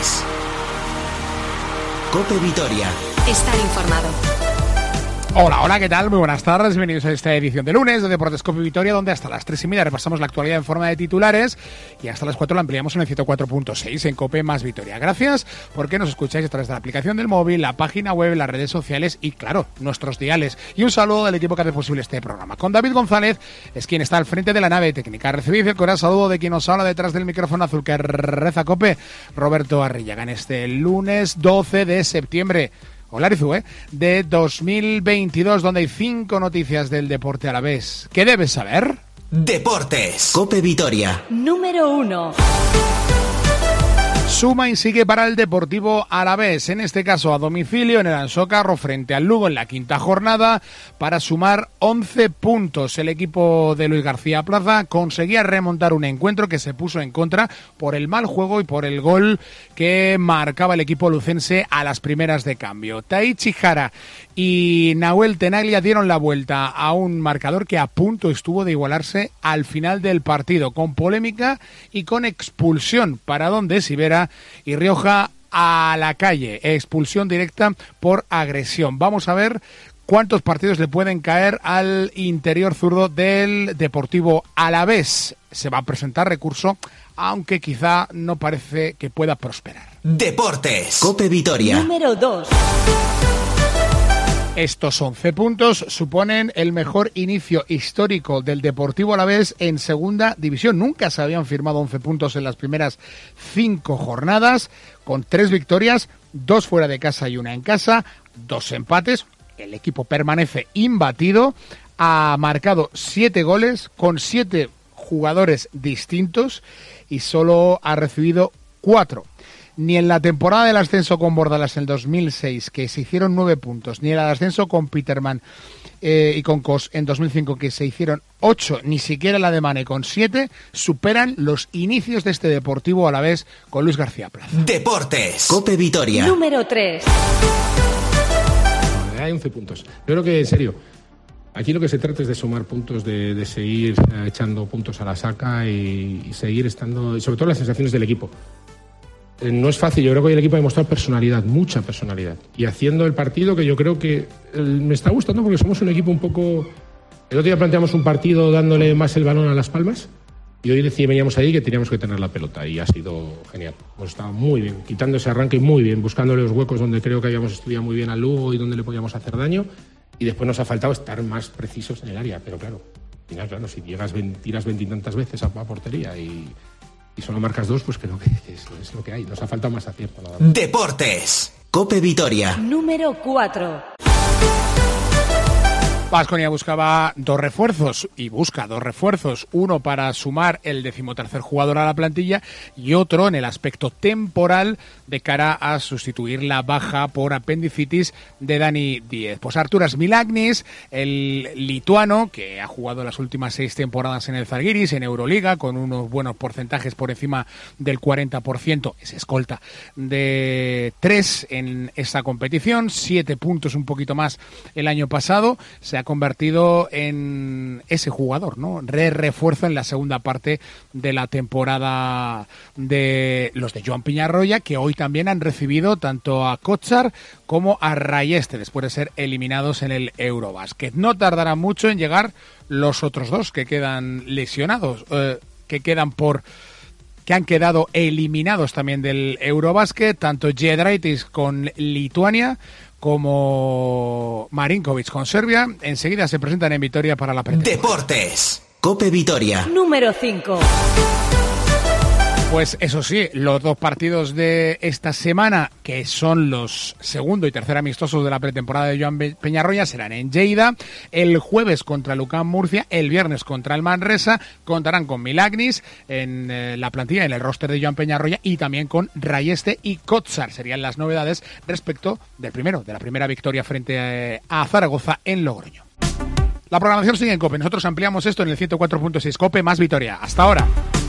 Deportes. COPE Vitoria. Estar informado. Hola, ¿qué tal? Muy buenas tardes, bienvenidos a esta edición de lunes de Deportes COPE Vitoria, donde hasta las 3:30 repasamos la actualidad en forma de titulares y hasta las 4 la ampliamos en el 104.6 en COPE más Vitoria. Gracias porque nos escucháis a través de la aplicación del móvil, la página web, las redes sociales y, claro, nuestros diales. Y un saludo del equipo que hace posible este programa. Con David González, es quien está al frente de la nave técnica. Recibid el cordial saludo de quien nos habla detrás del micrófono azul que reza COPE, Roberto Arrillaga, en este lunes 12 de septiembre. Hola, Arizu, de 2022, donde hay 5 noticias del deporte alavés. ¿Qué debes saber? Deportes. COPE Vitoria. Número 1. Suma y sigue para el Deportivo Alavés, en este caso a domicilio en el Ansó Carro frente al Lugo en la quinta jornada para sumar 11 puntos. El equipo de Luis García Plaza conseguía remontar un encuentro que se puso en contra por el mal juego y por el gol que marcaba el equipo lucense a las primeras de cambio. Taichi Jara y Nahuel Tenaglia dieron la vuelta a un marcador que a punto estuvo de igualarse al final del partido, con polémica y con expulsión para Don de Sivera y Rioja a la calle. Expulsión directa por agresión. Vamos a ver cuántos partidos le pueden caer al interior zurdo del Deportivo Alavés. Se va a presentar recurso, aunque quizá no parece que pueda prosperar. Deportes. COPE Vitoria. Número 2. Estos 11 puntos suponen el mejor inicio histórico del Deportivo Alavés en segunda división. Nunca se habían firmado 11 puntos en las primeras 5 jornadas, con 3 victorias, 2 fuera de casa y 1 en casa, 2 empates. El equipo permanece imbatido, ha marcado 7 goles con 7 jugadores distintos y solo ha recibido 4. Ni en la temporada del ascenso con Bordalas en el 2006, que se hicieron 9 puntos, ni en el ascenso con Peterman y con Kos en 2005, que se hicieron 8, ni siquiera la de Mane con 7, superan los inicios de este Deportivo Alavés con Luis García Plaza. Deportes. COPE Vitoria. Número 3. Hay 11 puntos. Yo creo que, en serio, aquí lo que se trata es de sumar puntos, de seguir echando puntos a la saca y seguir estando, sobre todo las sensaciones del equipo. No es fácil, yo creo que hoy el equipo ha demostrado personalidad, mucha personalidad, y haciendo el partido que yo creo que me está gustando porque somos un equipo un poco... El otro día planteamos un partido dándole más el balón a Las Palmas y hoy veníamos ahí que teníamos que tener la pelota y ha sido genial. Hemos estado muy bien, quitando ese arranque muy bien, buscándole los huecos donde creo que habíamos estudiado muy bien al Lugo y donde le podíamos hacer daño, y después nos ha faltado estar más precisos en el área, pero claro, al final, claro, si tiras 20 y tantas veces a portería y solo marcas 2, pues creo que es lo que hay. Nos ha faltado más acierto, la verdad. Deportes. COPE Vitoria. Número 4. Baskonia buscaba 2 refuerzos y busca 2 refuerzos, uno para sumar el 13º jugador a la plantilla y otro en el aspecto temporal de cara a sustituir la baja por apendicitis de Dani Díez. Pues Arturas Milagnis, el lituano que ha jugado las últimas 6 temporadas en el Zalgiris, en Euroliga, con unos buenos porcentajes por encima del 40%, es escolta de 3 en esta competición, 7 puntos, un poquito más el año pasado. Se ha convertido en ese jugador, ¿no? Refuerzo en la segunda parte de la temporada de los de Joan Peñarroya, que hoy también han recibido tanto a Kotsar como a Rayeste después de ser eliminados en el Eurobasket. No tardará mucho en llegar los otros 2 que quedan lesionados, que han quedado eliminados también del Eurobasket, tanto Giedraitis con Lituania como Marinkovic con Serbia. Enseguida se presentan en Vitoria para la pretemporada. Deportes. COPE Vitoria. Número 5. Pues eso sí, los 2 partidos de esta semana, que son los segundo y tercer amistosos de la pretemporada de Joan Peñarroya, serán en Lleida, el jueves contra Lucán Murcia, el viernes contra el Manresa. Contarán con Milagnis en la plantilla, en el roster de Joan Peñarroya, y también con Rayeste y Kotsar. Serían las novedades respecto de la primera victoria frente a Zaragoza en Logroño. La programación sigue en COPE. Nosotros ampliamos esto en el 104.6 COPE más Vitoria. Hasta ahora.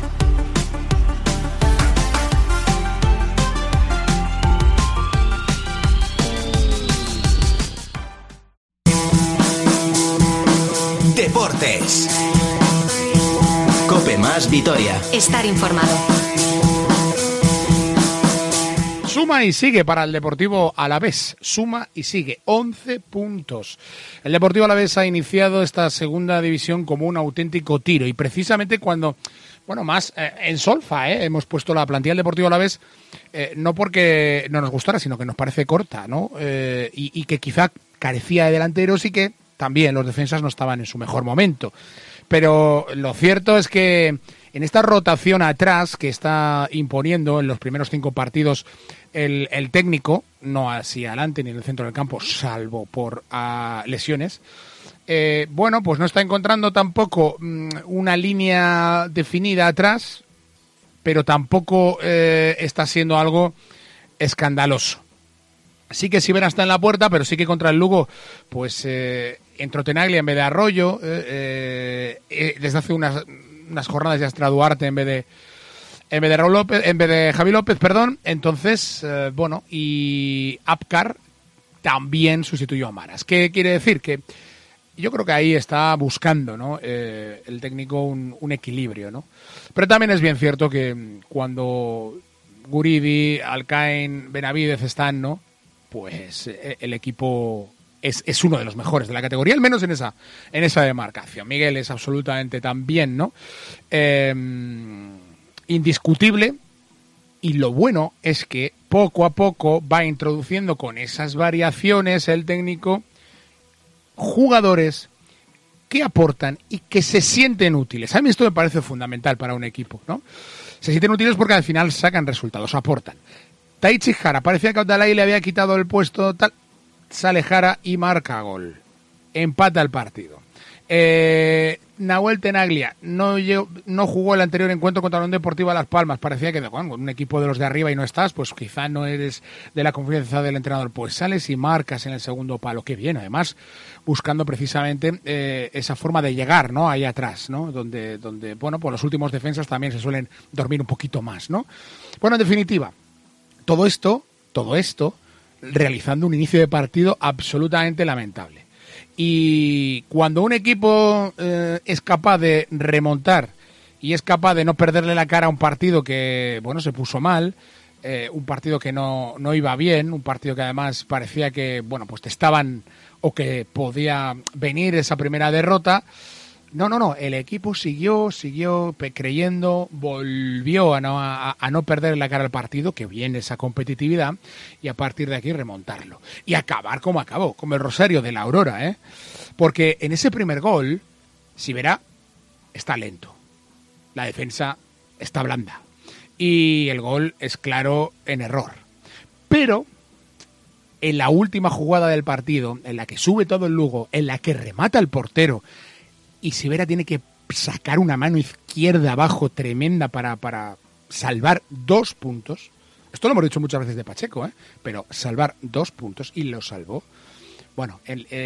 Deportes. COPE más Vitoria. Estar informado. Suma y sigue para el Deportivo Alavés. Suma y sigue 11 puntos. El Deportivo Alavés ha iniciado esta segunda división como un auténtico tiro. Y precisamente cuando, más en solfa, hemos puesto la plantilla del Deportivo Alavés, no porque no nos gustara, sino que nos parece corta, ¿no? Y que quizá carecía de delanteros y que también los defensas no estaban en su mejor momento. Pero lo cierto es que en esta rotación atrás que está imponiendo en los primeros 5 partidos el técnico, no hacia adelante ni en el centro del campo, salvo por lesiones, pues no está encontrando tampoco una línea definida atrás, pero tampoco está siendo algo escandaloso. Sí que Sivera está en la puerta, pero sí que contra el Lugo, pues entró Tenaglia en vez de Arroyo, desde hace unas jornadas ya está Duarte en vez de Raúl López, en vez de Javi López, perdón. Entonces, y Apcar también sustituyó a Maras. ¿Qué quiere decir? Que yo creo que ahí está buscando, ¿no? El técnico un equilibrio, ¿no? Pero también es bien cierto que cuando Guridi, Alcain, Benavidez están, ¿no? Pues el equipo es uno de los mejores de la categoría, al menos en esa demarcación. Miguel es absolutamente también, ¿no? Indiscutible, y lo bueno es que poco a poco va introduciendo con esas variaciones el técnico jugadores que aportan y que se sienten útiles. A mí esto me parece fundamental para un equipo, ¿no? Se sienten útiles porque al final sacan resultados, aportan. Taichi Jara, parecía que Abdalai le había quitado el puesto, tal, sale Jara y marca gol. Empata el partido. Nahuel Tenaglia no jugó el anterior encuentro contra la Unión Deportiva Las Palmas. Parecía que con un equipo de los de arriba y no estás, pues quizá no eres de la confianza del entrenador. Pues sales y marcas en el segundo palo. Qué bien, además, buscando precisamente esa forma de llegar, ¿no? Ahí atrás, ¿no? Donde pues los últimos defensas también se suelen dormir un poquito más, ¿no? Bueno, en definitiva, todo esto, realizando un inicio de partido absolutamente lamentable. Y cuando un equipo es capaz de remontar y es capaz de no perderle la cara a un partido que, se puso mal, un partido que no iba bien, un partido que además parecía que, pues te estaban o que podía venir esa primera derrota. No, el equipo siguió creyendo, volvió a no perder la cara al partido, que viene esa competitividad, y a partir de aquí remontarlo. Y acabar como acabó, como el Rosario de la Aurora, ¿eh? Porque en ese primer gol, Sivera está lento, la defensa está blanda, y el gol es claro en error. Pero en la última jugada del partido, en la que sube todo el Lugo, en la que remata el portero, y Sivera tiene que sacar una mano izquierda abajo tremenda para salvar 2 puntos. Esto lo hemos dicho muchas veces de Pacheco, pero salvar 2 puntos, y lo salvó. Bueno,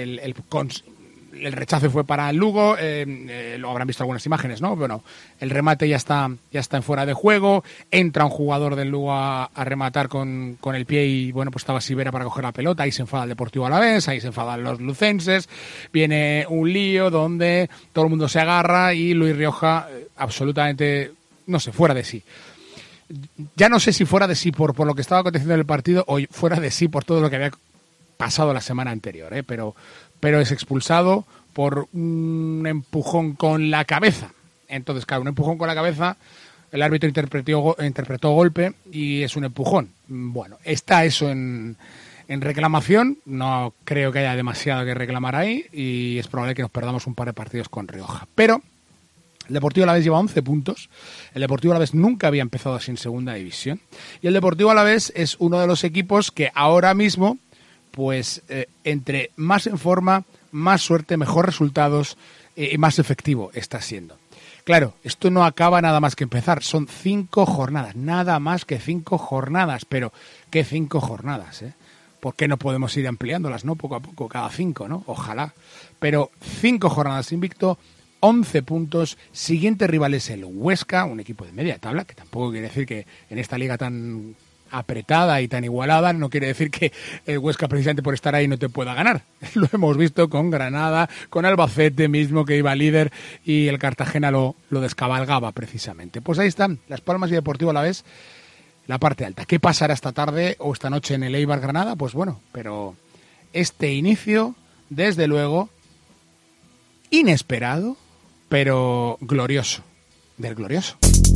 el rechazo fue para el Lugo, lo habrán visto algunas imágenes, ¿no? Bueno, el remate ya está en fuera de juego, entra un jugador del Lugo a rematar con el pie y, pues estaba Sivera para coger la pelota, ahí se enfada el Deportivo Alavés, ahí se enfadan los lucenses, viene un lío donde todo el mundo se agarra y Luis Rioja absolutamente, fuera de sí. Ya no sé si fuera de sí por lo que estaba aconteciendo en el partido o fuera de sí por todo lo que había pasado la semana anterior, pero es expulsado por un empujón con la cabeza. Entonces, claro, un empujón con la cabeza, el árbitro interpretó golpe y es un empujón. Bueno, está eso en reclamación, no creo que haya demasiado que reclamar ahí y es probable que nos perdamos un par de partidos con Rioja. Pero el Deportivo Alavés lleva 11 puntos, el Deportivo Alavés nunca había empezado así en segunda división y el Deportivo Alavés es uno de los equipos que ahora mismo, pues entre más en forma, más suerte, mejor resultados y más efectivo está siendo. Claro, esto no acaba nada más que empezar, son 5 jornadas, nada más que 5 jornadas, pero ¿qué 5 jornadas? ¿Por qué no podemos ir ampliándolas, no? Poco a poco, cada 5, ¿no? Ojalá. Pero 5 jornadas invicto, 11 puntos, siguiente rival es el Huesca, un equipo de media tabla, que tampoco quiere decir que en esta liga tan apretada y tan igualada, no quiere decir que el Huesca precisamente por estar ahí no te pueda ganar. Lo hemos visto con Granada, con Albacete mismo que iba líder y el Cartagena lo descabalgaba precisamente. Pues ahí están, Las Palmas y Deportivo Alavés, la parte alta. ¿Qué pasará esta tarde o esta noche en el Eibar Granada? Pues bueno, pero este inicio, desde luego, inesperado, pero glorioso. Del glorioso.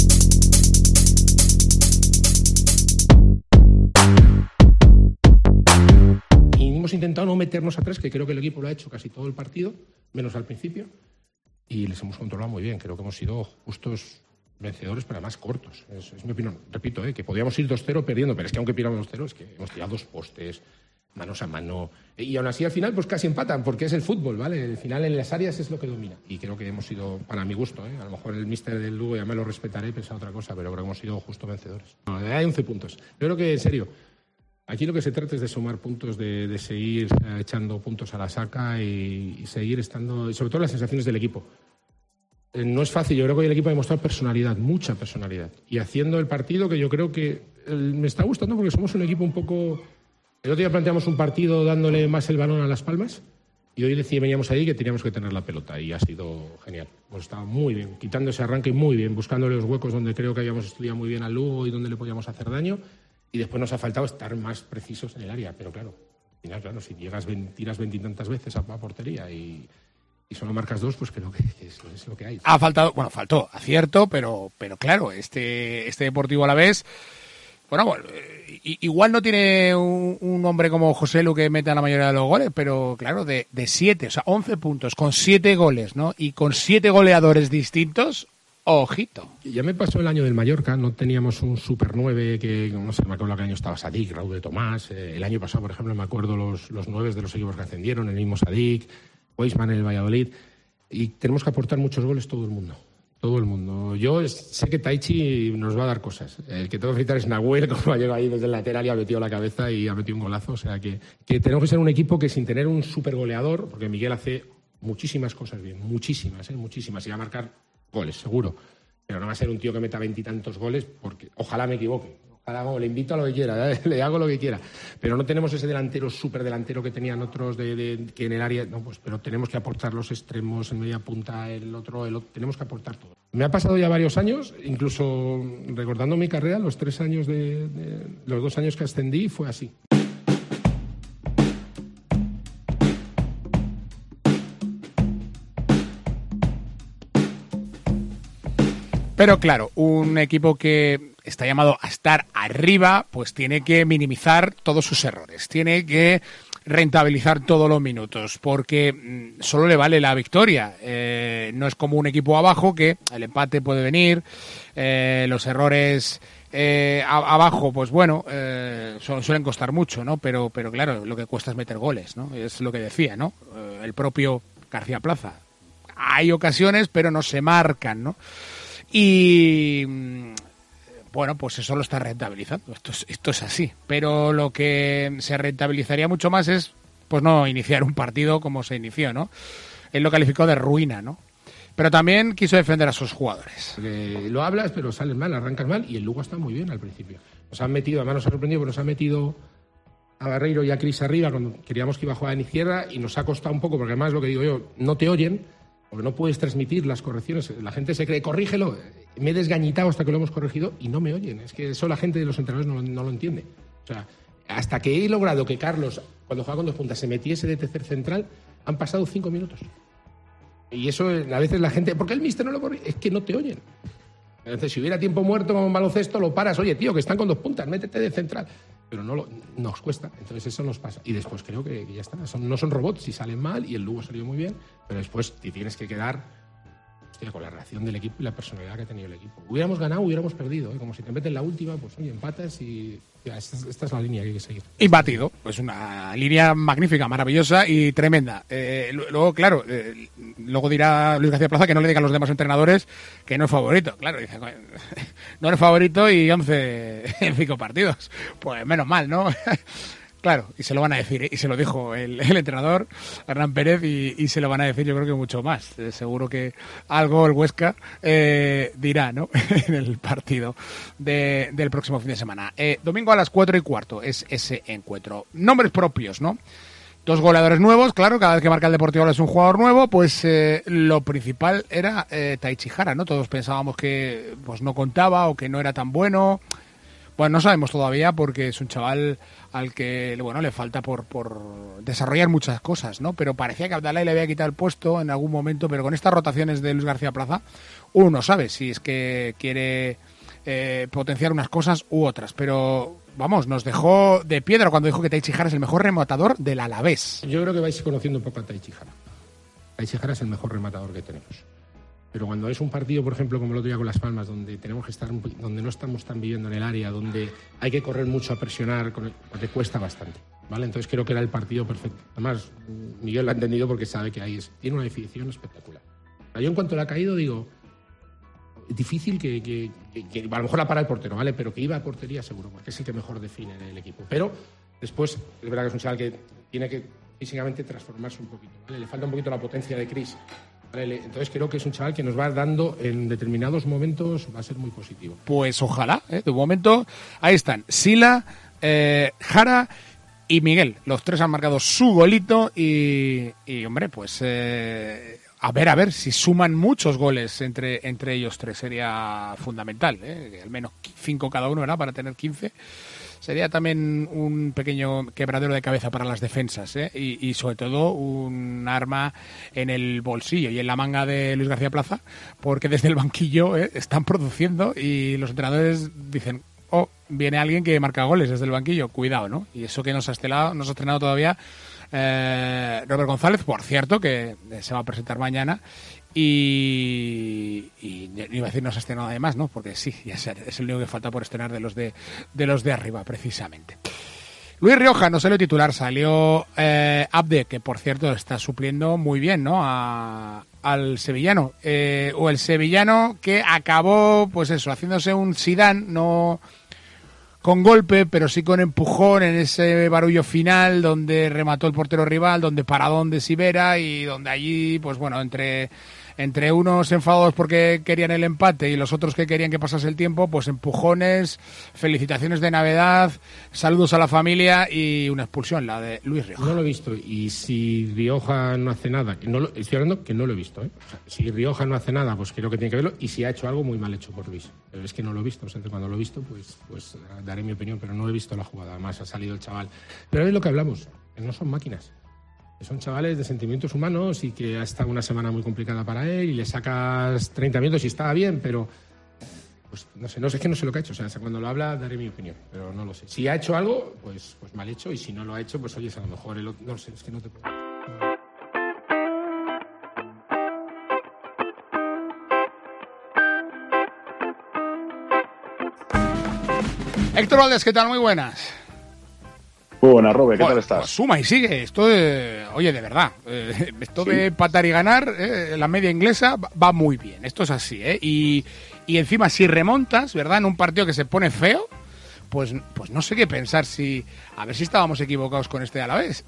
Y hemos intentado no meternos atrás, que creo que el equipo lo ha hecho casi todo el partido, menos al principio, y les hemos controlado muy bien. Creo que hemos sido justos vencedores, pero además cortos. Es mi opinión. Repito, que podíamos ir 2-0 perdiendo, pero es que aunque piramos 2-0, es que hemos tirado 2 postes, manos a mano, y aún así al final pues casi empatan, porque es el fútbol, ¿vale? El final en las áreas es lo que domina, y creo que hemos sido, para mi gusto, a lo mejor el míster del Lugo ya me lo respetaré, pensar otra cosa, pero creo que hemos sido justos vencedores. No, hay 11 puntos. Yo creo que, en serio, aquí lo que se trata es de sumar puntos, de seguir echando puntos a la saca y seguir estando, y sobre todo las sensaciones del equipo. No es fácil, yo creo que hoy el equipo ha demostrado personalidad, mucha personalidad, y haciendo el partido que yo creo que me está gustando, porque somos un equipo un poco... El otro día planteamos un partido dándole más el balón a Las Palmas, y hoy veníamos ahí que teníamos que tener la pelota, y ha sido genial. Hemos estado muy bien, quitando ese arranque muy bien, buscándole los huecos donde creo que habíamos estudiado muy bien al Lugo y donde le podíamos hacer daño, y después nos ha faltado estar más precisos en el área, pero claro, al final, claro, si tiras 20 y tantas veces a portería y solo marcas 2, pues creo que es lo que hay. Faltó acierto, pero claro, este Deportivo Alavés, bueno, igual no tiene un hombre como José Lu que meta la mayoría de los goles, pero claro, de 7, o sea, 11 puntos, con 7 goles, ¿no? Y con 7 goleadores distintos, ojito. Ya me pasó el año del Mallorca, no teníamos un Super 9 que, no sé, me acuerdo que el año estaba Sadik, Raúl de Tomás, el año pasado, por ejemplo, me acuerdo los 9 de los equipos que ascendieron, el mismo Sadik, Weisman en el Valladolid, y tenemos que aportar muchos goles todo el mundo. Todo el mundo. Yo sé que Taichi nos va a dar cosas. El que tengo que fritar es Nahuel, como ha llegado ahí desde el lateral y ha metido la cabeza y ha metido un golazo. O sea que tenemos que ser un equipo que sin tener un super goleador, porque Miguel hace muchísimas cosas bien, muchísimas, y va a marcar goles, seguro. Pero no va a ser un tío que meta 20 y tantos goles, porque ojalá me equivoque. Le invito a lo que quiera, le hago lo que quiera. Pero no tenemos ese delantero, súper delantero que tenían otros que en el área. No, pues, pero tenemos que aportar los extremos, en media punta, el otro, tenemos que aportar todo. Me ha pasado ya varios años, incluso recordando mi carrera, los 3 años los 2 años que ascendí, fue así. Pero claro, un equipo que está llamado a estar arriba, pues tiene que minimizar todos sus errores, tiene que rentabilizar todos los minutos, porque solo le vale la victoria. No es como un equipo abajo que el empate puede venir, los errores abajo, pues bueno, suelen costar mucho, ¿no? Pero claro, lo que cuesta es meter goles, ¿no? Es lo que decía, ¿no? El propio García Plaza. Hay ocasiones, pero no se marcan, ¿no? Y bueno, pues eso lo está rentabilizando. Esto es así. Pero lo que se rentabilizaría mucho más es pues no iniciar un partido como se inició, ¿no? Él lo calificó de ruina, ¿no? Pero también quiso defender a sus jugadores. Lo hablas, pero sales mal, arrancas mal, y el Lugo está muy bien al principio. Nos han metido, además nos ha sorprendido, pero nos han metido a Barreiro y a Cris arriba cuando queríamos que iba a jugar en izquierda, y nos ha costado un poco, porque además lo que digo yo, no te oyen, porque no puedes transmitir las correcciones. La gente se cree, corrígelo. Me he desgañitado hasta que lo hemos corregido y no me oyen. Es que eso la gente de los entrenadores no lo entiende. O sea, hasta que he logrado que Carlos, cuando juega con 2 puntas, se metiese de tercer central, han pasado 5 minutos. Y eso a veces la gente, ¿por qué el míster no lo corrige? Es que no te oyen. Entonces, si hubiera tiempo muerto con un baloncesto, lo paras. Oye, tío, que están con 2 puntas, métete de central. Pero nos cuesta. Entonces eso nos pasa. Y después creo que ya está. No son robots, si salen mal, y el Lugo salió muy bien, pero después te tienes que quedar con la reacción del equipo y la personalidad que ha tenido el equipo. Hubiéramos ganado, hubiéramos perdido. Como si te meten la última, pues oye, empatas y ya, esta es la línea que hay que seguir. Imbatido. Pues una línea magnífica, maravillosa y tremenda. Luego, claro, luego dirá Luis García Plaza que no le diga a los demás entrenadores que no es favorito. Claro, dice, no eres favorito y 11 en 5 partidos. Pues menos mal, ¿no? Claro, y se lo van a decir, y se lo dijo el entrenador, Hernán Pérez, y se lo van a decir yo creo que mucho más. Seguro que algo el Huesca dirá, ¿no? En el partido del próximo fin de semana. Domingo a las 4:15 es ese encuentro. Nombres propios, ¿no? 2 goleadores nuevos, claro, cada vez que marca el Deportivo es un jugador nuevo, pues lo principal era Taichi Hara, ¿no? Todos pensábamos que pues no contaba o que no era tan bueno. Bueno, no sabemos todavía porque es un chaval al que le falta por desarrollar muchas cosas, ¿no? Pero parecía que Abdalá le había quitado el puesto en algún momento, pero con estas rotaciones de Luis García Plaza, uno no sabe si es que quiere potenciar unas cosas u otras. Pero, vamos, nos dejó de piedra cuando dijo que Taichi Jara es el mejor rematador del Alavés. Yo creo que vais conociendo un poco a Taichi Jara. Taichi Jara es el mejor rematador que tenemos. Pero cuando es un partido, por ejemplo, como el otro día con Las Palmas, donde tenemos que estar, donde no estamos tan viviendo en el área, donde hay que correr mucho a presionar, te cuesta bastante, ¿vale? Entonces creo que era el partido perfecto. Además, Miguel lo ha entendido porque sabe que ahí tiene una definición espectacular. Yo en cuanto le ha caído digo, es difícil que a lo mejor la para el portero, ¿vale? Pero que iba a portería seguro, porque es el que mejor define el equipo. Pero después, es verdad que es un chaval que tiene que físicamente transformarse un poquito, ¿vale? Le falta un poquito la potencia de Chris. Entonces creo que es un chaval que nos va dando en determinados momentos, va a ser muy positivo. Pues ojalá, de momento ahí están Sila, Jara y Miguel. Los tres han marcado su golito y hombre, pues a ver si suman muchos goles entre ellos tres, sería fundamental, que al menos 5 cada uno, ¿verdad? Para tener 15. Sería también un pequeño quebradero de cabeza para las defensas, y sobre todo un arma en el bolsillo y en la manga de Luis García Plaza, porque desde el banquillo están produciendo y los entrenadores dicen, viene alguien que marca goles desde el banquillo, cuidado, ¿no? Y eso que nos ha estrenado todavía Robert González, por cierto, que se va a presentar mañana. Y iba a decir no se ha estrenado además, ¿no? Porque sí, ya es el único que falta por estrenar de los de arriba, precisamente. Luis Rioja no salió titular, salió Abde, que por cierto está supliendo muy bien, ¿no? Al sevillano. O el sevillano que acabó, pues eso, haciéndose un Zidane, no con golpe, pero sí con empujón en ese barullo final donde remató el portero rival, donde paradón de Sivera y donde allí, pues bueno, entre unos enfadados porque querían el empate y los otros que querían que pasase el tiempo, pues empujones, felicitaciones de Navidad, saludos a la familia y una expulsión, la de Luis Rioja. No lo he visto, y si Rioja no hace nada, estoy hablando que no lo he visto, O sea, si Rioja no hace nada, pues creo que tiene que verlo, y si ha hecho algo muy mal hecho por Luis. Pero es que no lo he visto, cuando lo he visto, pues daré mi opinión, pero no he visto la jugada, además ha salido el chaval. Pero es lo que hablamos, que no son máquinas. Son chavales de sentimientos humanos y que ha estado una semana muy complicada para él y le sacas 30 minutos y estaba bien, pero pues no sé, es que no sé lo que ha hecho. O sea, cuando lo habla daré mi opinión, pero no lo sé. Si ha hecho algo, pues mal hecho, y si no lo ha hecho, pues oye, a lo mejor no sé, es que no te puedo. Héctor Valdés, ¿qué tal? Muy buenas. Muy buenas, Robe, ¿qué tal estás? Pues suma y sigue. Esto oye, de verdad, esto de empatar y ganar, la media inglesa va muy bien. Esto es así, y encima si remontas, ¿verdad? En un partido que se pone feo, pues no sé qué pensar, a ver si estábamos equivocados con este Alavés.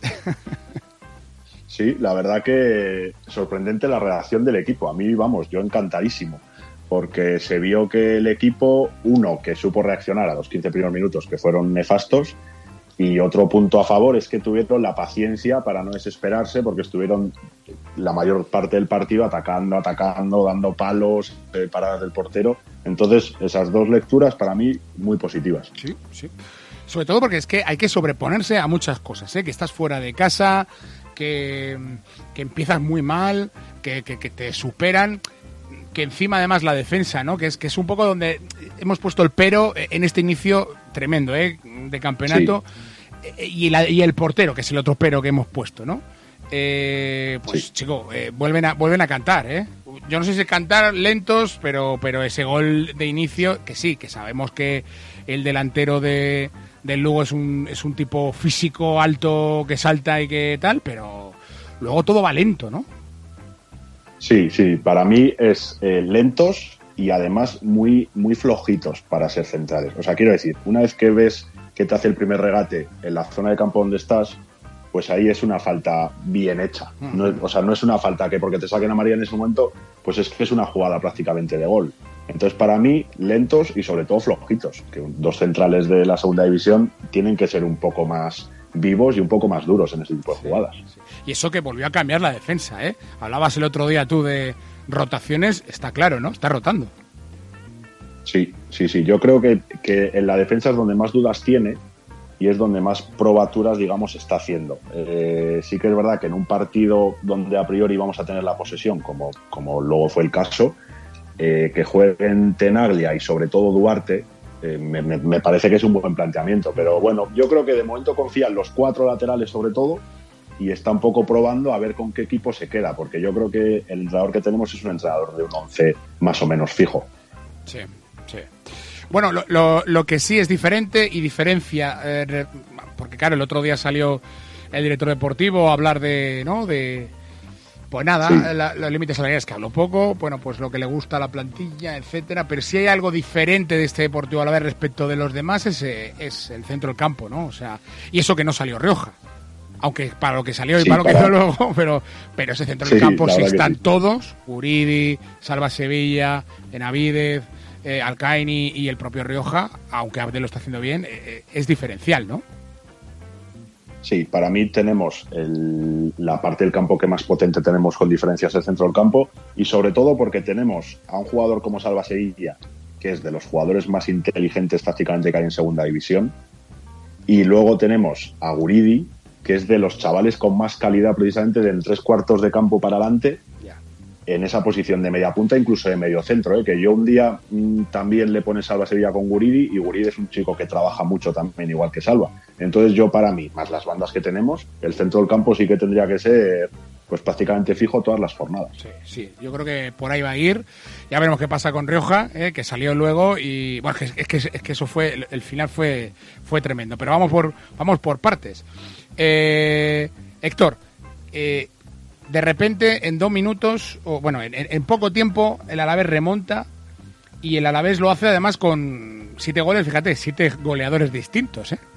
Sí, la verdad que sorprendente la reacción del equipo. A mí, vamos, yo encantadísimo, porque se vio que el equipo, que supo reaccionar a los 15 primeros minutos, que fueron nefastos. Y otro punto a favor es que tuvieron la paciencia para no desesperarse, porque estuvieron la mayor parte del partido atacando, dando palos, paradas del portero. Entonces, esas dos lecturas para mí muy positivas. Sí. Sobre todo porque es que hay que sobreponerse a muchas cosas, que estás fuera de casa, que empiezas muy mal, que te superan, que encima además la defensa, ¿no? Que es un poco donde hemos puesto el pero en este inicio tremendo, de campeonato. Sí. Y el portero, que es el otro pero que hemos puesto, ¿no? Pues sí. Chico, vuelven a cantar, Yo no sé si cantar lentos, pero ese gol de inicio, que sí, que sabemos que el delantero del Lugo es un tipo físico alto que salta y que tal, pero luego todo va lento, ¿no? Sí, para mí es lentos y además muy, muy flojitos para ser centrales. O sea, quiero decir, una vez que ves que te hace el primer regate en la zona de campo donde estás, pues ahí es una falta bien hecha. No es una falta que porque te saquen amarilla en ese momento, pues es que es una jugada prácticamente de gol. Entonces, para mí, lentos y sobre todo flojitos, que dos centrales de la segunda división tienen que ser un poco más vivos y un poco más duros en ese tipo de jugadas. Sí. Y eso que volvió a cambiar la defensa, Hablabas el otro día tú de rotaciones, está claro, ¿no? Está rotando. Sí. Yo creo que en la defensa es donde más dudas tiene y es donde más probaturas, digamos, está haciendo. Sí que es verdad que en un partido donde a priori vamos a tener la posesión, como luego fue el caso, que jueguen Tenaglia y sobre todo Duarte, me parece que es un buen planteamiento. Pero bueno, yo creo que de momento confía en los 4 laterales sobre todo y está un poco probando a ver con qué equipo se queda, porque yo creo que el entrenador que tenemos es un entrenador de un 11 más o menos fijo. Sí. Bueno, lo que sí es diferente y diferencia, porque claro, el otro día salió el director deportivo a hablar pues nada, sí. Los límites salariales, que habló poco, bueno, pues lo que le gusta a la plantilla, etcétera, pero si hay algo diferente de este Deportivo Alavés respecto de los demás es el centro del campo, ¿no? O sea, y eso que no salió Rioja, aunque para lo que salió y para lo que no luego, pero ese centro del campo sí están todos, Guridi, Salva Sevilla, Benavidez, Alcaini y el propio Rioja, aunque Abdel lo está haciendo bien, es diferencial, ¿no? Sí, para mí tenemos la parte del campo que más potente tenemos con diferencias el centro del campo y sobre todo porque tenemos a un jugador como Salva Sevilla, que es de los jugadores más inteligentes tácticamente que hay en segunda división, y luego tenemos a Guridi, que es de los chavales con más calidad precisamente del 3/4 de campo para adelante, en esa posición de media punta, incluso de medio centro, que yo un día también le pone Salva Sevilla con Guridi, y Guridi es un chico que trabaja mucho también, igual que Salva. Entonces yo, para mí, más las bandas que tenemos, el centro del campo sí que tendría que ser pues prácticamente fijo todas las jornadas. Sí, yo creo que por ahí va a ir. Ya veremos qué pasa con Rioja, que salió luego, y bueno, es que eso fue, el final fue tremendo. Pero vamos por partes. Héctor, de repente, en 2 minutos, o bueno, en poco tiempo, el Alavés remonta, y el Alavés lo hace además con 7 goles, fíjate, 7 goleadores distintos, ¿eh?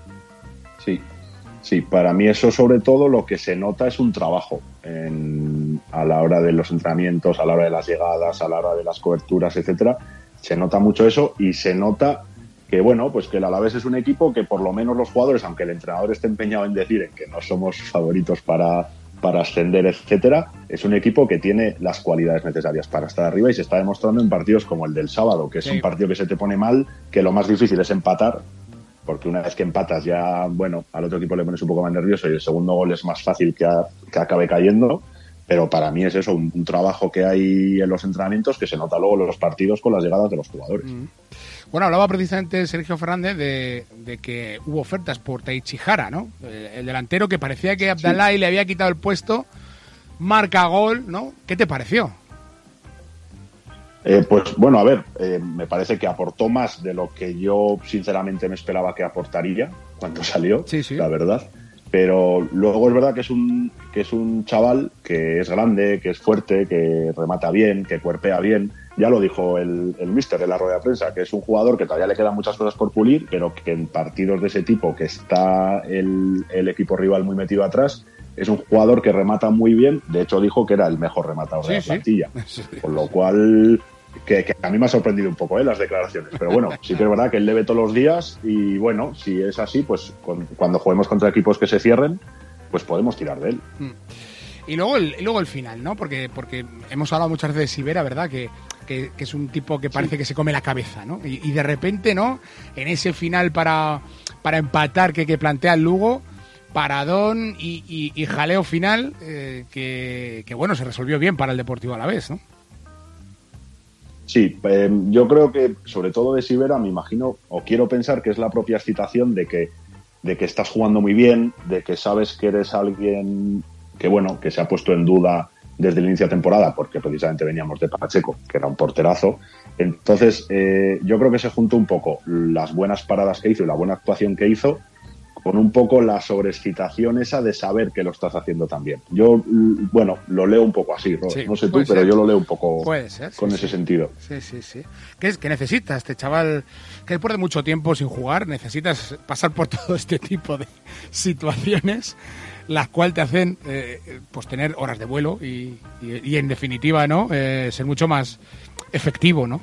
Sí, para mí eso sobre todo lo que se nota es un trabajo a la hora de los entrenamientos, a la hora de las llegadas, a la hora de las coberturas, etcétera. Se nota mucho eso y se nota que, bueno, pues que el Alavés es un equipo que por lo menos los jugadores, aunque el entrenador esté empeñado en decir que no somos favoritos para ascender, etcétera, es un equipo que tiene las cualidades necesarias para estar arriba y se está demostrando en partidos como el del sábado, que es un partido que se te pone mal, que lo más difícil es empatar, porque una vez que empatas ya, bueno, al otro equipo le pones un poco más nervioso y el segundo gol es más fácil que acabe cayendo, pero para mí es eso, un trabajo que hay en los entrenamientos que se nota luego en los partidos con las llegadas de los jugadores. Bueno, hablaba precisamente Sergio Fernández de que hubo ofertas por Taichi Hara, ¿no? El delantero que parecía que Abdallah le había quitado el puesto, marca gol, ¿no? ¿Qué te pareció? Pues bueno, a ver, me parece que aportó más de lo que yo sinceramente me esperaba que aportaría cuando salió, la verdad. Pero luego es verdad que es un chaval que es grande, que es fuerte, que remata bien, que cuerpea bien. Ya lo dijo el míster en la rueda de prensa, que es un jugador que todavía le quedan muchas cosas por pulir, pero que en partidos de ese tipo, que está el equipo rival muy metido atrás, es un jugador que remata muy bien. De hecho, dijo que era el mejor rematador de la plantilla. Con lo cual, que a mí me ha sorprendido un poco las declaraciones. Pero bueno, sí que es verdad que él le ve todos los días y bueno, si es así, pues cuando juguemos contra equipos que se cierren, pues podemos tirar de él. Y luego el final, ¿no? Porque hemos hablado muchas veces de Sivera, ¿verdad? Que es un tipo que parece que se come la cabeza, ¿no? Y de repente, ¿no? En ese final para empatar que plantea el Lugo, paradón y jaleo final que bueno, se resolvió bien para el Deportivo Alavés, ¿no? Sí, yo creo que sobre todo de Sivera me imagino o quiero pensar que es la propia excitación de que estás jugando muy bien, de que sabes que eres alguien que bueno, que se ha puesto en duda desde el inicio de temporada porque precisamente veníamos de Pacheco, que era un porterazo. Entonces yo creo que se juntó un poco las buenas paradas que hizo y la buena actuación que hizo con un poco la sobreexcitación esa de saber que lo estás haciendo tan bien. Yo, bueno, lo leo un poco así, Robert. No sé tú, pero yo lo leo un poco con ese sentido. Sí. ¿Qué es que necesita este chaval que después de mucho tiempo sin jugar necesitas pasar por todo este tipo de situaciones, las cuales te hacen pues tener horas de vuelo y en definitiva, ¿no? Ser mucho más efectivo, ¿no?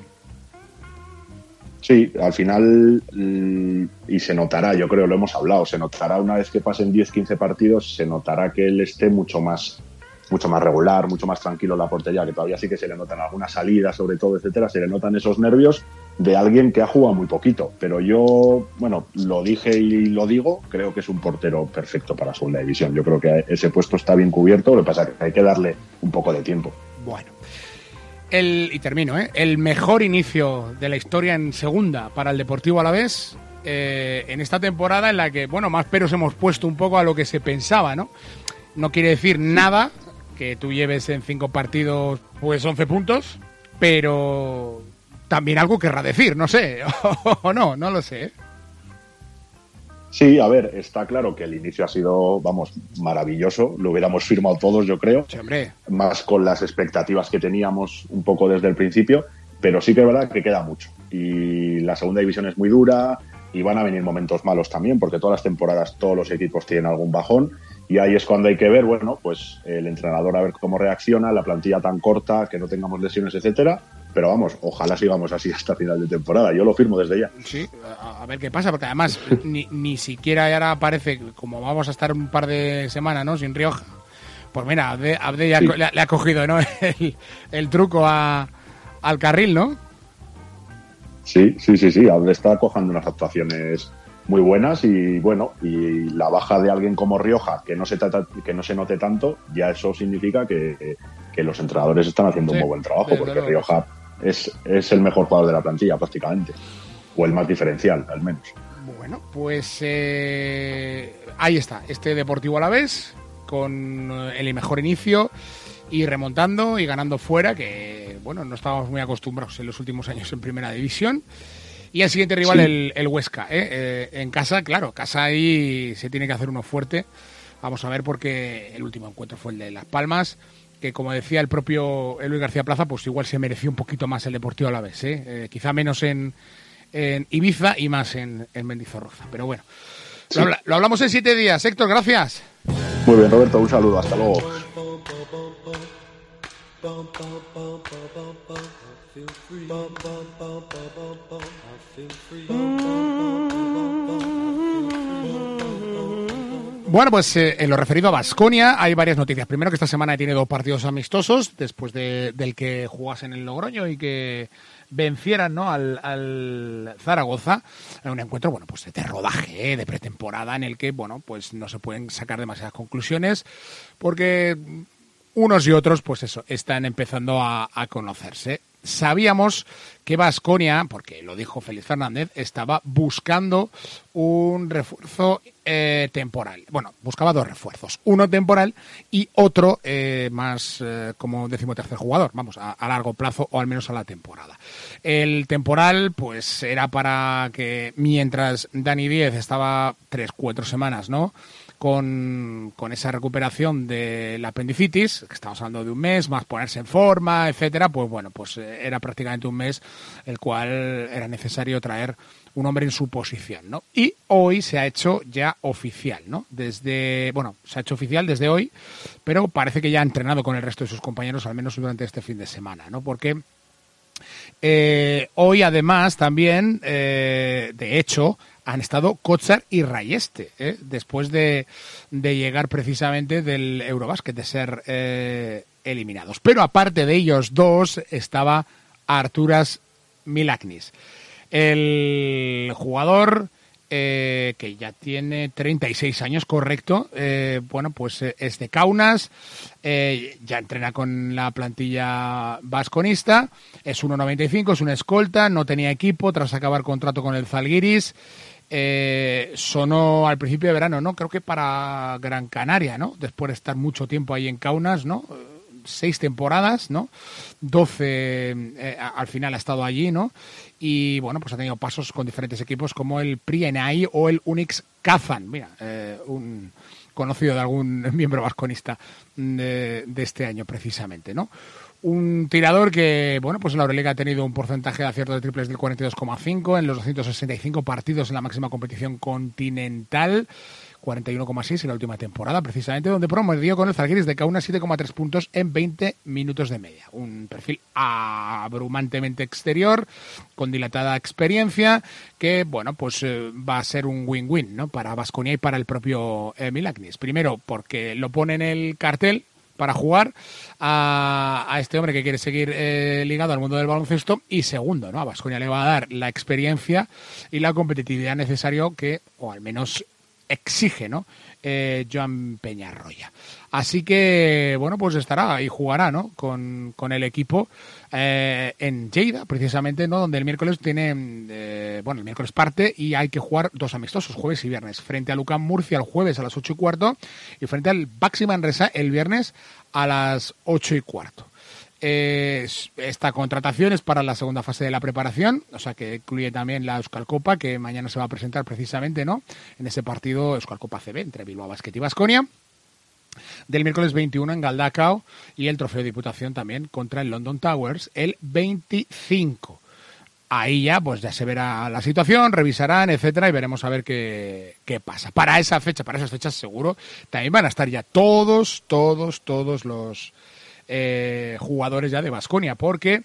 Sí, al final, y se notará, yo creo, lo hemos hablado, se notará una vez que pasen 10-15 partidos, se notará que él esté mucho más mucho más regular, mucho más tranquilo en la portería, que todavía sí que se le notan algunas salidas, sobre todo, etcétera, se le notan esos nervios de alguien que ha jugado muy poquito. Pero yo, bueno, lo dije y lo digo, creo que es un portero perfecto para segunda división. Yo creo que ese puesto está bien cubierto, lo que pasa es que hay que darle un poco de tiempo. Bueno. Y termino, el mejor inicio de la historia en segunda para el Deportivo Alavés en esta temporada en la que, bueno, más peros hemos puesto un poco a lo que se pensaba, ¿no? No quiere decir nada que tú lleves en 5 partidos pues 11 puntos, pero también algo querrá decir, no sé, o no lo sé. Sí, a ver, está claro que el inicio ha sido, vamos, maravilloso. Lo hubiéramos firmado todos, yo creo. Sí, hombre. Más con las expectativas que teníamos un poco desde el principio. Pero sí que es verdad que queda mucho. Y la segunda división es muy dura y van a venir momentos malos también, porque todas las temporadas todos los equipos tienen algún bajón. Y ahí es cuando hay que ver, bueno, pues el entrenador a ver cómo reacciona, la plantilla tan corta, que no tengamos lesiones, etcétera. Pero vamos, ojalá sigamos así hasta final de temporada. Yo lo firmo desde ya. Sí, a ver qué pasa, porque además ni siquiera ahora parece, como vamos a estar un par de semanas, ¿no?, sin Rioja. Pues mira, Abde ya sí. le ha cogido, ¿no?, el truco al carril, ¿no? Sí. Abde está cojando unas actuaciones muy buenas y bueno, y la baja de alguien como Rioja, que no se note tanto, ya eso significa que los entrenadores están haciendo un muy buen trabajo, porque Rioja es el mejor jugador de la plantilla prácticamente, o el más diferencial al menos. Bueno, pues ahí está, este Deportivo Alavés con el mejor inicio y remontando y ganando fuera, que bueno, no estábamos muy acostumbrados en los últimos años en primera división. Y el siguiente rival, sí, el Huesca, en casa, claro, casa ahí se tiene que hacer uno fuerte. Vamos a ver, porque el último encuentro fue el de Las Palmas, que como decía el propio Luis García Plaza, pues igual se mereció un poquito más el Deportivo Alavés, quizá menos en Ibiza y más en Mendizorroza. Pero bueno, sí, lo hablamos en 7 días. Héctor, gracias. Muy bien, Roberto, un saludo, hasta luego. Bueno, pues en lo referido a Baskonia hay varias noticias. Primero, que esta semana tiene 2 partidos amistosos después del que jugasen en Logroño y que vencieran, ¿no?, al Zaragoza en un encuentro, bueno, pues de rodaje, de pretemporada, en el que, bueno, pues no se pueden sacar demasiadas conclusiones porque unos y otros, pues eso, están empezando a conocerse. Sabíamos que Baskonia, porque lo dijo Félix Fernández, estaba buscando un refuerzo temporal. Bueno, buscaba 2 refuerzos. Uno temporal y otro más como 13º jugador. Vamos, a largo plazo o al menos a la temporada. El temporal, pues era para que mientras Dani Díez estaba 3-4 semanas, ¿no?, con esa recuperación de la apendicitis, que estamos hablando de un mes, más ponerse en forma, etcétera, pues bueno, pues era prácticamente un mes el cual era necesario traer un hombre en su posición, ¿no? Y hoy se ha hecho ya oficial, ¿no? Se ha hecho oficial desde hoy, pero parece que ya ha entrenado con el resto de sus compañeros, al menos durante este fin de semana, ¿no? Porque hoy además también, de hecho, han estado Kotsar y Rayeste, después de llegar precisamente del Eurobasket, de ser eliminados. Pero aparte de ellos dos estaba Arturas Milaknis, el jugador que ya tiene 36 años, correcto, bueno, pues es de Kaunas, ya entrena con la plantilla vasconista, es 1,95, es una escolta, no tenía equipo tras acabar contrato con el Zalgiris. Sonó al principio de verano, ¿no? Creo que para Gran Canaria, ¿no? Después de estar mucho tiempo ahí en Kaunas, ¿no? 6 temporadas, ¿no? 12 al final ha estado allí, ¿no? Y bueno, pues ha tenido pasos con diferentes equipos como el Prienai o el Unix Kazan. Mira, un conocido de algún miembro vasconista de este año precisamente, ¿no? Un tirador que, bueno, pues en la Euroliga ha tenido un porcentaje de acierto de triples del 42,5 en los 265 partidos en la máxima competición continental, 41,6 en la última temporada, precisamente, donde promedió con el Zalgiris de Kaunas 7,3 puntos en 20 minutos de media. Un perfil abrumantemente exterior, con dilatada experiencia, que, bueno, pues va a ser un win-win, ¿no?, para Baskonia y para el propio Milaknis. Primero, porque lo pone en el cartel para jugar a este hombre que quiere seguir ligado al mundo del baloncesto, y segundo, ¿no? A Baskonia le va a dar la experiencia y la competitividad necesario que, o al menos exige, ¿no? Joan Peñarroya. Así que, bueno, pues estará y jugará, ¿no? Con el equipo en Lleida, precisamente, ¿no? Donde el miércoles el miércoles parte y hay que jugar 2 amistosos, jueves y viernes, frente a Lucán Murcia el jueves a las 8:15 y frente al Baxi Manresa el viernes a las 8:15. Esta contratación es para la segunda fase de la preparación, o sea que incluye también la Euskal Copa, que mañana se va a presentar precisamente, ¿no? En ese partido Euskal Copa CB entre Bilbao Basket y Baskonia, del miércoles 21 en Galdakao, y el trofeo de Diputación también contra el London Towers el 25. Ahí ya se verá la situación, revisarán, etcétera, y veremos a ver qué pasa. Para esas fechas seguro también van a estar ya todos los jugadores ya de Baskonia, porque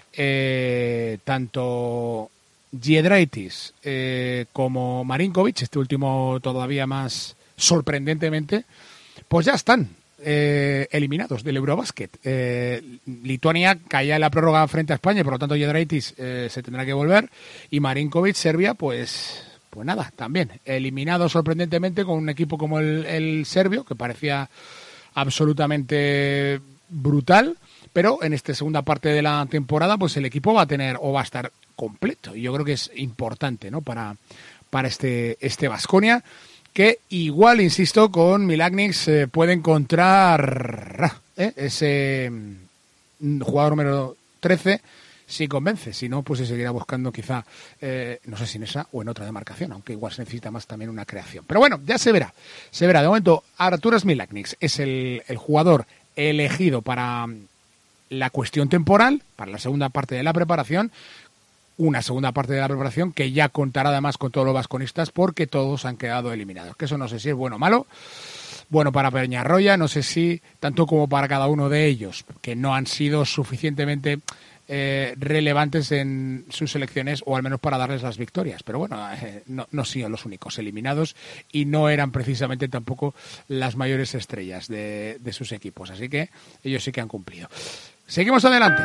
tanto Giedraitis como Marinkovic, este último todavía más sorprendentemente, pues ya están eliminados del Eurobasket. Lituania caía en la prórroga frente a España y por lo tanto Giedraitis se tendrá que volver, y Marinkovic, Serbia, pues nada, también eliminado sorprendentemente con un equipo como el serbio, que parecía absolutamente brutal, pero en esta segunda parte de la temporada pues el equipo va a estar completo, y yo creo que es importante, ¿no? para este Baskonia, que igual, insisto, con Milagnic puede encontrar ese jugador número 13 si convence. Si no, pues se seguirá buscando quizá, no sé si en esa o en otra demarcación, aunque igual se necesita más también una creación. Pero bueno, ya se verá. De momento, Arturas Milagnic es el jugador elegido para la cuestión temporal, para la segunda parte de la preparación. Una segunda parte de la preparación que ya contará además con todos los vasconistas, porque todos han quedado eliminados. Que eso no sé si es bueno o malo. Bueno para Peñarroya, no sé si tanto como para cada uno de ellos, que no han sido suficientemente relevantes en sus selecciones, o al menos para darles las victorias. Pero bueno, no sido los únicos eliminados, y no eran precisamente tampoco las mayores estrellas de sus equipos. Así que ellos sí que han cumplido. Seguimos adelante.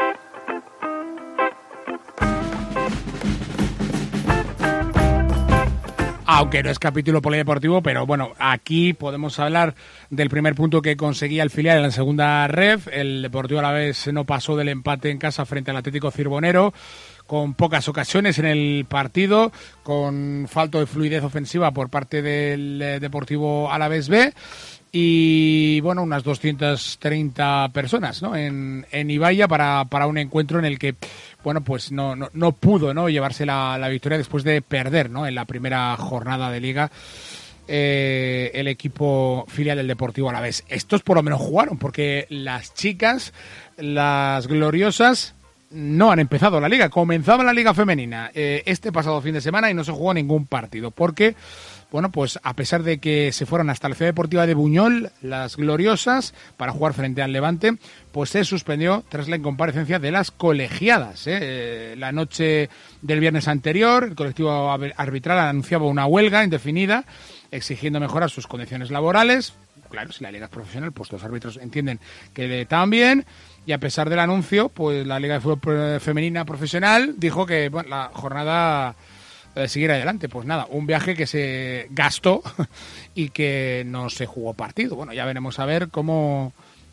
Aunque no es capítulo polideportivo, pero bueno, aquí podemos hablar del primer punto que conseguía el filial en la segunda ref. El Deportivo Alavés no pasó del empate en casa frente al Atlético Cirbonero, con pocas ocasiones en el partido, con falta de fluidez ofensiva por parte del Deportivo Alavés B. Y bueno, unas 230 personas, ¿no? en Ibaia para un encuentro en el que, bueno, pues no pudo, ¿no? llevarse la victoria después de perder, ¿no? en la primera jornada de liga el equipo filial del Deportivo Alavés. Estos por lo menos jugaron, porque las chicas, las gloriosas, no han empezado la liga. Comenzaba la liga femenina este pasado fin de semana y no se jugó ningún partido, porque bueno, pues a pesar de que se fueron hasta la Ciudad Deportiva de Buñol, las gloriosas, para jugar frente al Levante, pues se suspendió tras la incomparecencia de las colegiadas. La noche del viernes anterior, el colectivo arbitral anunciaba una huelga indefinida, exigiendo mejorar sus condiciones laborales. Claro, si la liga es profesional, pues los árbitros entienden que también. Y a pesar del anuncio, pues la Liga de Fútbol Femenina Profesional dijo que bueno, la jornada seguir adelante. Pues nada, un viaje que se gastó y que no se jugó partido. Bueno, ya veremos a ver cómo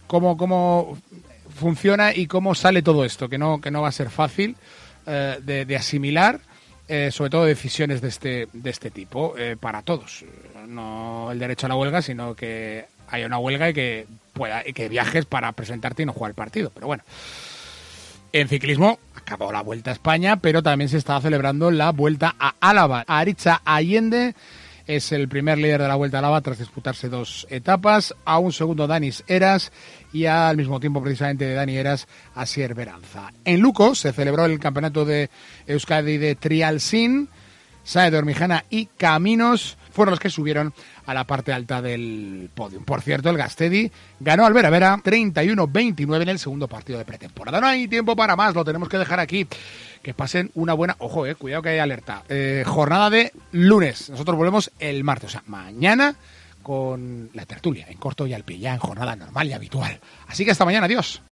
funciona y cómo sale todo esto, que no va a ser fácil de asimilar, sobre todo decisiones de este tipo para todos. No el derecho a la huelga, sino que haya una huelga y que viajes para presentarte y no jugar el partido. Pero bueno, en ciclismo acabó la Vuelta a España, pero también se estaba celebrando la Vuelta a Álava. Aritza Allende es el primer líder de la Vuelta a Álava tras disputarse 2 etapas. A un segundo Danis Eras y al mismo tiempo precisamente de Dani Eras Asier Beranza. En Luco se celebró el campeonato de Euskadi de Trialsin. Sae de Ormijana y Caminos fueron los que subieron a la parte alta del podio. Por cierto, el Gastedi ganó al Vera Vera 31-29 en el segundo partido de pretemporada. No hay tiempo para más, lo tenemos que dejar aquí. Que pasen una buena... Ojo, cuidado que hay alerta. Jornada de lunes. Nosotros volvemos el martes, o sea, mañana, con la tertulia en corto y al pie, ya en jornada normal y habitual. Así que hasta mañana, adiós.